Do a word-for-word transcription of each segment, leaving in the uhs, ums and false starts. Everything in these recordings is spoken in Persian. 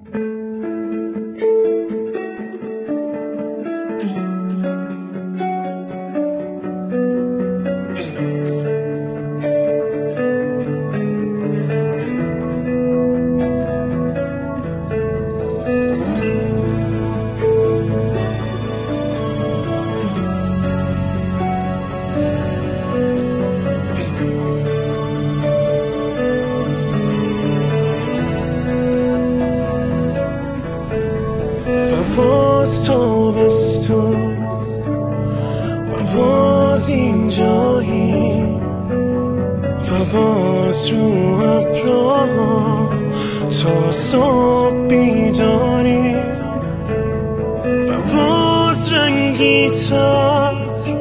باز تابستون و باز اینجایی و باز رو ابرها تا صبح بیداری و باز رنگی تا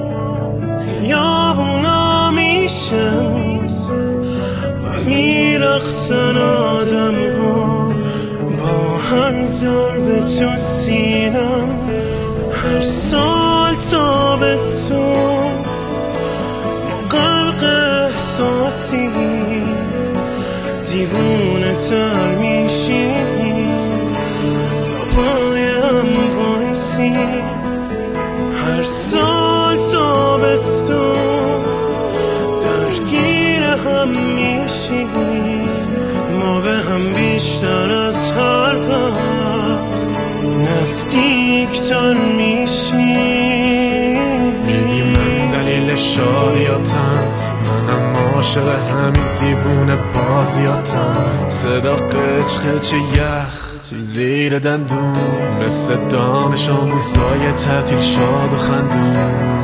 خیابونا میشن و میرقصن آدم ها با هر ضرب تو سینم. هر سال تابستون با قلق احساسی دیوونه تر میشی تا پایم وایسی. هر سال تابستون درگیر هم میشی، ما به هم بیشتر از هر وقت نزدیکتر میشی. میگی من دلیل شادیاتم، منم عاشق همین دیوونه بازیاتم. صدا قچ قچ یخ زیر دندون، مثل دانش آموزای تعطیل شاد و خندون.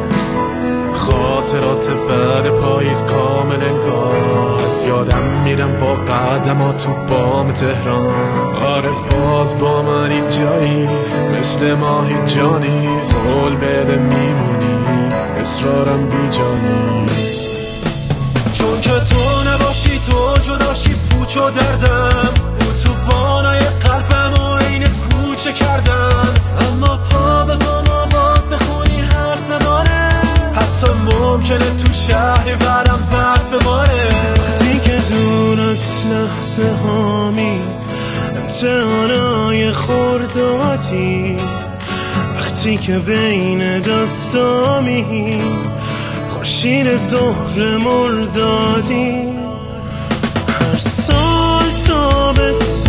خاطرات بعد پاییز کامل انگار از یادم میرم با قدم تو بام تهران. آره باز با من اینجایی، مثل ماهی جانیست. قول بده میمونی، اصرارم بی جانیست. چون که تو نباشی، تو جداشی، پوچ و دردم اتوبانای قلبم و عین کوچه کردن. اما پا به پا آواز بخونی حرف نداره، حتی ممکنه تو شهری برم برف باره. وقتی که دور از لحظه هامی امتحانای خوردادی، وقتی که بین دستامی خورشید ظهر مردادی. هر سال تابستون